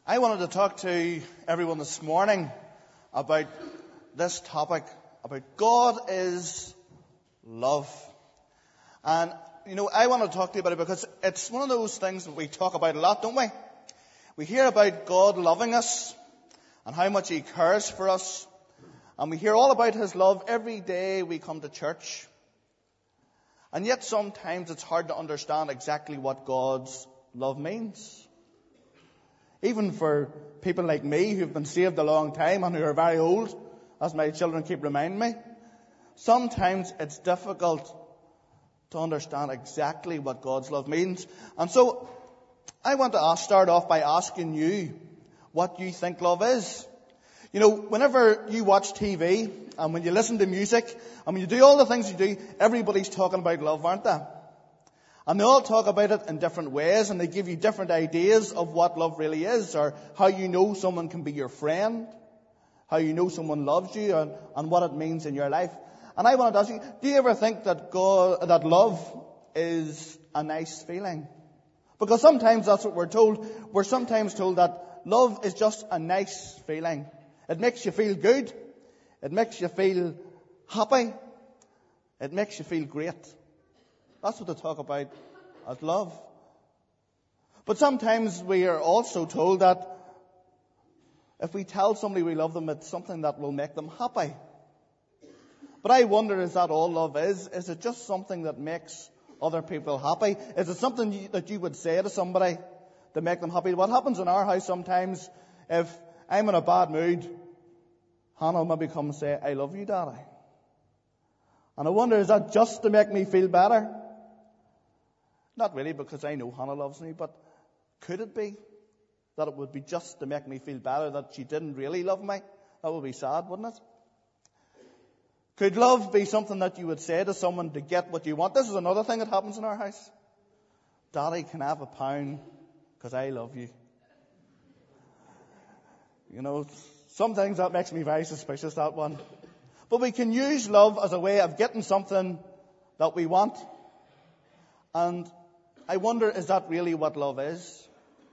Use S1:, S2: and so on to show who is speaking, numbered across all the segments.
S1: I wanted to talk to everyone this morning about this topic, about God is love. And, I want to talk to you about it because it's one of those things that we talk about a lot, don't we? We hear about God loving us and how much He cares for us. And we hear all about His love every day we come to church. And yet sometimes it's hard to understand exactly what God's love means. Even for people like me who've been saved a long time and who are very old, as my children keep reminding me, sometimes it's difficult to understand exactly what God's love means. And so I want to start off by asking you what you think love is. Whenever you watch TV and when you listen to music and when you do all the things you do, everybody's talking about love, aren't they? And they all talk about it in different ways, and they give you different ideas of what love really is, or how you know someone can be your friend, how you know someone loves you, and what it means in your life. And I wanted to ask you, do you ever think that love is a nice feeling? Because sometimes that's what we're told. We're sometimes told that love is just a nice feeling. It makes you feel good. It makes you feel happy. It makes you feel great. That's what they talk about as love. But sometimes we are also told that if we tell somebody we love them, it's something that will make them happy. But I wonder, is that all love is? Is it just something that makes other people happy? Is it something that you would say to somebody to make them happy? What happens in our house sometimes, if I'm in a bad mood, Hannah will maybe come and say, "I love you, Daddy." And I wonder, is that just to make me feel better? Not really, because I know Hannah loves me, but could it be that it would be just to make me feel better, that she didn't really love me? That would be sad, wouldn't it? Could love be something that you would say to someone to get what you want? This is another thing that happens in our house. "Daddy, can I have £1 because I love you?" Sometimes that makes me very suspicious, that one. But we can use love as a way of getting something that we want. And I wonder, is that really what love is?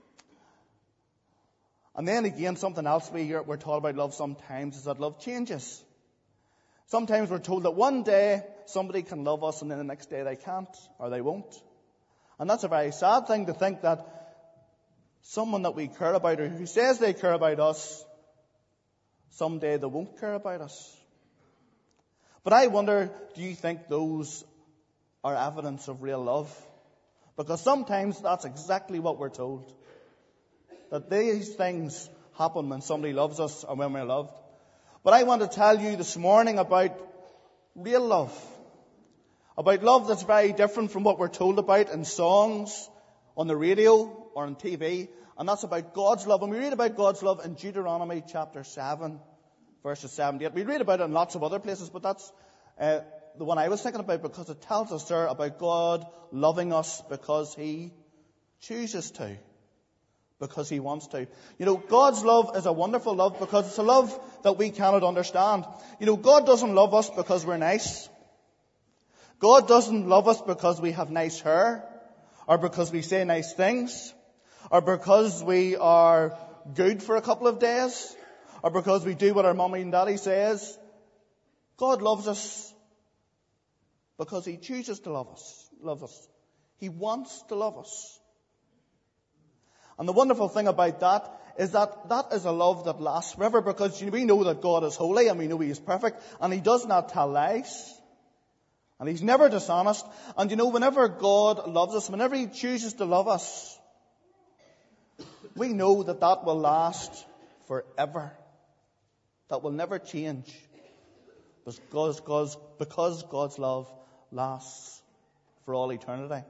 S1: And then again, something else we're taught about love sometimes is that love changes. Sometimes we're told that one day somebody can love us and then the next day they can't or they won't. And that's a very sad thing, to think that someone that we care about or who says they care about us, someday they won't care about us. But I wonder, do you think those are evidence of real love? Because sometimes that's exactly what we're told. That these things happen when somebody loves us or when we're loved. But I want to tell you this morning about real love. About love that's very different from what we're told about in songs, on the radio or on TV. And that's about God's love. And we read about God's love in Deuteronomy chapter 7, verses 7 to 8. We read about it in lots of other places, but that's the one I was thinking about, because it tells us there about God loving us because He chooses to, because He wants to. God's love is a wonderful love because it's a love that we cannot understand. God doesn't love us because we're nice. God doesn't love us because we have nice hair, or because we say nice things, or because we are good for a couple of days, or because we do what our mommy and daddy says. God loves us because He chooses to love us. He wants to love us. And the wonderful thing about that is a love that lasts forever, because we know that God is holy and we know He is perfect and He does not tell lies. And He's never dishonest. And whenever God loves us, whenever He chooses to love us, we know that will last forever. That will never change. Because God's love lasts for all eternity.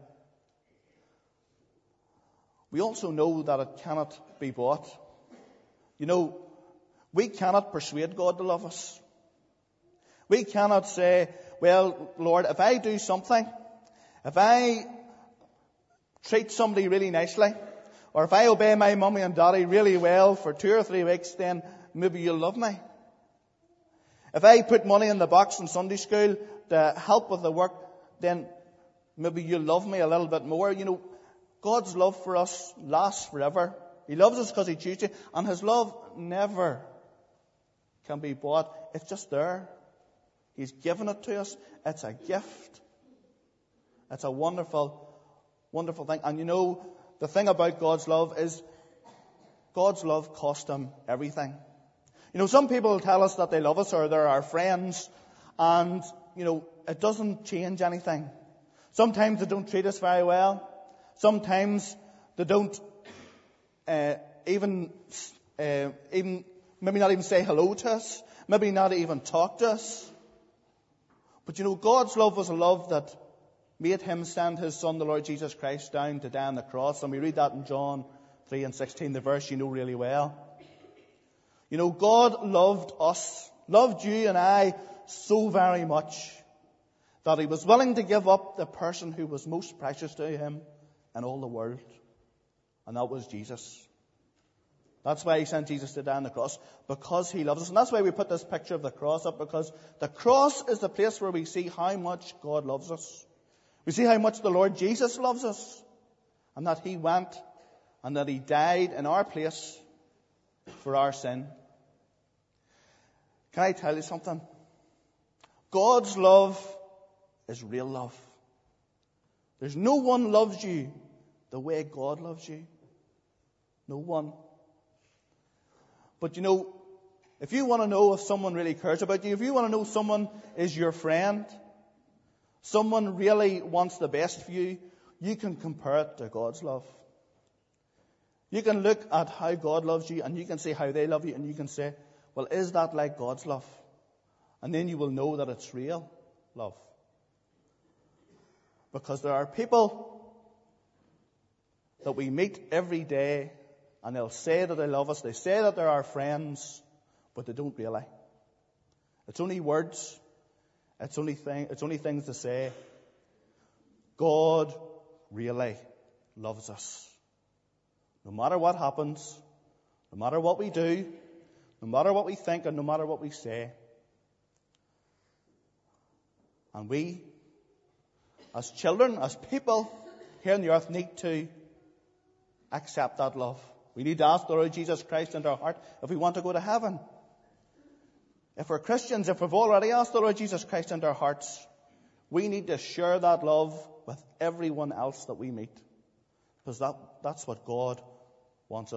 S1: We also know that it cannot be bought. We cannot persuade God to love us. We cannot say, "Well, Lord, if I do something, if I treat somebody really nicely, or if I obey my mummy and daddy really well for 2 or 3 weeks, then maybe you'll love me. If I put money in the box in Sunday school to help with the work, then maybe you'll love me a little bit more." God's love for us lasts forever. He loves us because he chose to. And his love never can be bought. It's just there. He's given it to us. It's a gift. It's a wonderful, wonderful thing. And you know, the thing about God's love is God's love cost him everything. You know, some people tell us that they love us or they're our friends, and, you know, it doesn't change anything. Sometimes they don't treat us very well. Sometimes they don't even maybe not even say hello to us. Maybe not even talk to us. But you know, God's love was a love that made him send his Son, the Lord Jesus Christ, down to die on the cross. And we read that in John 3:16, the verse you know really well. You know, God loved us, loved you and I so very much that he was willing to give up the person who was most precious to him in all the world. And that was Jesus. That's why he sent Jesus to die on the cross, because he loves us. And that's why we put this picture of the cross up, because the cross is the place where we see how much God loves us. We see how much the Lord Jesus loves us, and that he went and that he died in our place for our sin. Can I tell you something? God's love is real love. There's no one loves you the way God loves you. No one. But you know, if you want to know if someone really cares about you, if you want to know someone is your friend, someone really wants the best for you, you can compare it to God's love. You can look at how God loves you and you can see how they love you, and you can say, well, is that like God's love? And then you will know that it's real love. Because there are people that we meet every day, and they'll say that they love us, they say that they're our friends, but they don't really. It's only words. It's only things to say. God really loves us. No matter what happens, no matter what we do, no matter what we think, and no matter what we say. And we, as children, as people here on the earth, need to accept that love. We need to ask the Lord Jesus Christ into our heart if we want to go to heaven. If we're Christians, if we've already asked the Lord Jesus Christ into our hearts, we need to share that love with everyone else that we meet. Because that's what God wants us